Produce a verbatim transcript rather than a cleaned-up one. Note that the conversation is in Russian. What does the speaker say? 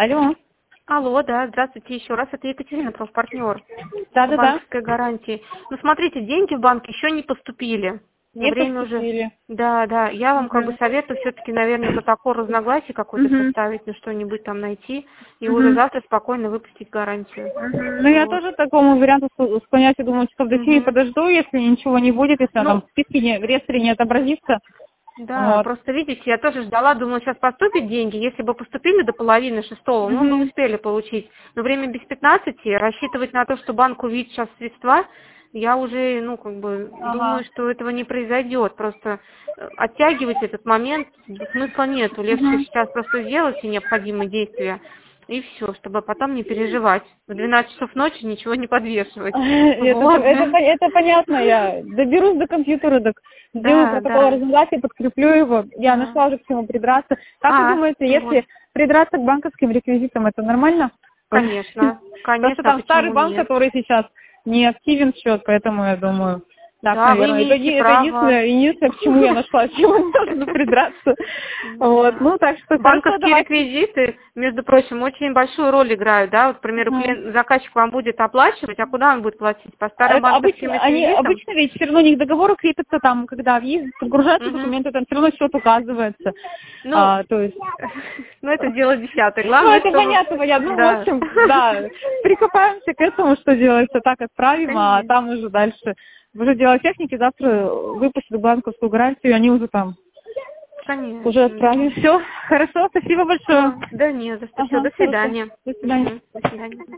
Алло. Алло, да, здравствуйте еще раз. Это Екатерина, профпартнер. Да-да-да. Банковской гарантии. Ну, смотрите, деньги в банк еще не поступили. Не Время поступили. уже. Да, да. Я вам как бы Мгм. советую все-таки, наверное, протокол разногласий какой-то Мгм. составить, ну что-нибудь там найти, и уже Мгм. завтра спокойно выпустить гарантию. Мгм. Ну, я Вот. тоже к такому варианту ск- склоняюсь и думаю, часов до семи Мгм. подожду, если ничего не будет, если она там Ну, в списке, не, в реестре не отобразится. да, Вот. просто видите, я тоже ждала, думала, сейчас поступят деньги. Если бы поступили до половины шестого, мы бы Мгм. успели получить. Но время без пятнадцати, рассчитывать на то, что банк увидит сейчас средства, я уже, ну, как бы, думаю, Ага. что этого не произойдет. Просто э, оттягивать этот момент смысла нету. Легче Мгм. сейчас просто сделать все необходимые действия. И все, чтобы потом не переживать. В двенадцать часов ночи ничего не подвешивать. Это, Вот. это, пон- это понятно, я доберусь до компьютера, так сделаю Да, протокол да. разногласия, подкреплю его. Я Ага. нашла уже к чему придраться. Как вы А, думаете, вот. если придраться к банковским реквизитам, это нормально? Конечно, Потому что конечно, а там старый почему банк, нет? который сейчас не активен счет, поэтому я думаю, так, Да, вы наверное, это, имеете еди- это право. единственное, единственное, к чему я нашла, к чему можно придраться. Вот, Да. ну так что хорошо, Банковские давайте. реквизиты, между прочим, очень большую роль играют, да, вот, к примеру, Мгм. клиент, заказчик вам будет оплачивать, а куда он будет платить? По старым Это банковским обычно, они реквизитам? обычно ведь все равно у них договоры крепятся там, когда въезд, подгружаются Угу. документы, там все равно счет указывается. Ну, А, то есть, ну, это дело десятое. ну Главное, это чтобы... понятно, понятно. Ну, в Да. общем, да, прикопаемся к этому, что делается, так отправим, а Конечно. там уже дальше. Уже дело техники, завтра выпустят банковскую гарантию, и они уже там уже Конечно, да. отправим. Все, хорошо, спасибо большое. Все. Да не за что. Все, Ага, до хорошо. свидания. До свидания. Угу. До свидания.